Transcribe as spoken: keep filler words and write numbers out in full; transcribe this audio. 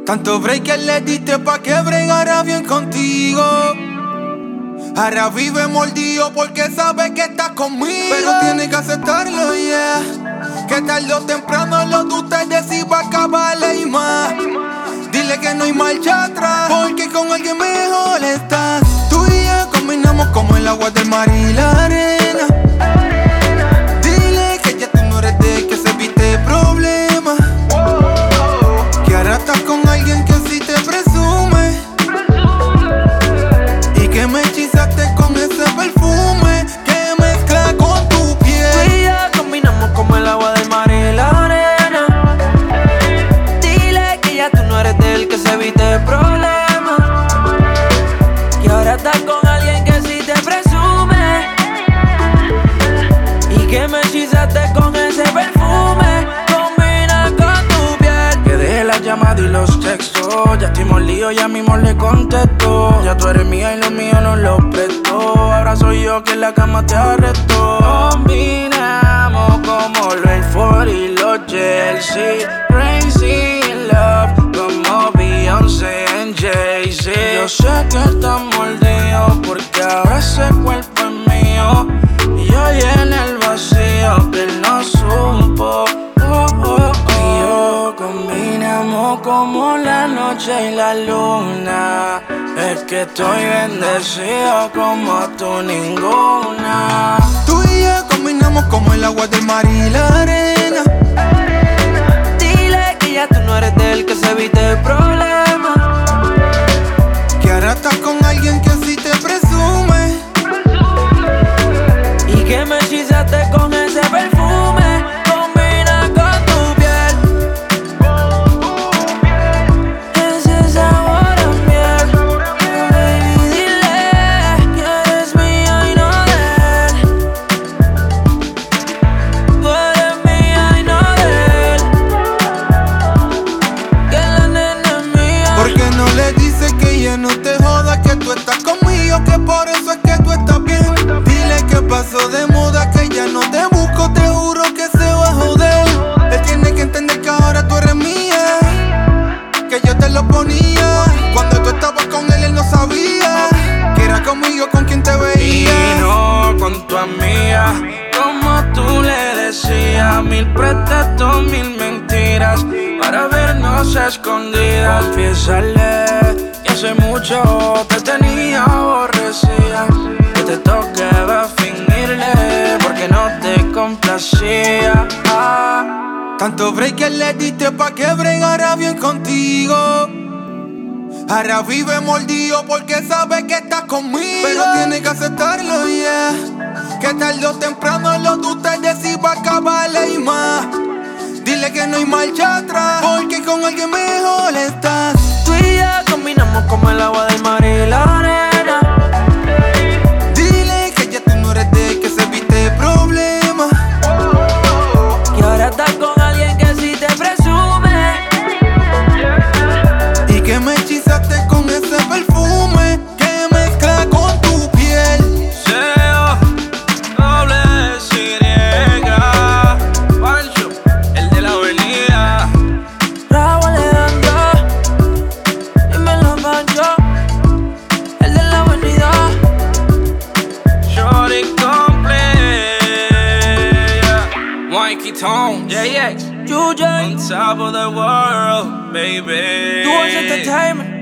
Tanto break que le diste pa' que bregara bien contigo. Ahora vive mordido porque sabe que estás conmigo. Pero tiene que aceptarlo, yeah. Que tarde o temprano lo de ustedes iba a acabarle y más. Dile que no hay marcha atrás, porque con alguien mejor estás. Tú y yo combinamos como el agua del mar y la arena. Dile que ya tú no eres de que se evite problemas. Que ahora estás con alguien que sí te presume. Y que me hechizaste con ese perfume que mezcla con tu piel. Tú y yo combinamos como el agua del mar y la arena. Dile que ya tú no eres del que se evite problemas. Que ahora estás con alguien que sí te presume. Y que me hechizaste con ese perfume. Combina con tu piel. Que dejé las llamadas y los textos. Ya estoy molido, ya mismo le contesto. Ya tú eres mía y lo mío no lo presto. Ahora soy yo que en la cama te arresto. Combinamos como lo el Ford y los Chelsea. Crazy in love como Beyoncé en Jay-Z. Yo sé que estás mordido porque ahora ese cuerpo es mío. Y yo llené el vacío que él no supo. Oh, oh, oh. Y yo combinamos como la noche y la luna. Es que estoy bendecido como tú ninguna. Tú y yo combinamos como el agua del mar y la arena. Dile que ya tú no eres del que se evite problemas. Que ahora estás con alguien que sí te presume. Y que me hechizaste con ese perfume. Combina con tu piel. Ese sabor a miel. Baby, dile que eres mía y no de él. Tú eres mía y no de él. Que la nena es mía. ¿Por qué no le dices que ya no te joda, que tú estás conmigo, que por eso es que tú estás bien? Dile que pasó de moda, que ya no te busco, te juro que se va a joder. Él tiene que entender que ahora tú eres mía, que yo te lo ponía. Cuando tú estabas con él, él no sabía que era conmigo con quien te Y veía. no con tu amiga, como tú le decías. Mil pretextos, mil mentiras para vernos a escondidas. Confiésale que hace mucho te tenía aborrecida. Que te tocaba fingirle porque no te complacía. Ah. Tanto break que le diste pa' que bregara bien contigo. Ahora vive mordido porque sabe que estás conmigo. Pero tiene que aceptarlo, yeah. Que tarde o temprano lo de ustedes iba a acabarle y más. Dile que no hay marcha atrás, porque con alguien mejor estás. Tú y yo combinamos como el agua del mar y la arena. Dile que ya tú no eres de que se evite problemas. Que ahora estás con alguien que sí te presume. Y que me hechizaste con ese perfume que mezcla con tu piel. Seo, doble S, Pancho, el de la avenida. Raúl Alejandro, dímelo Pancho, el de la avenida. Shorty complete, Mikey Tone, J X, U J, on top of the world, baby. Duos Entertainment.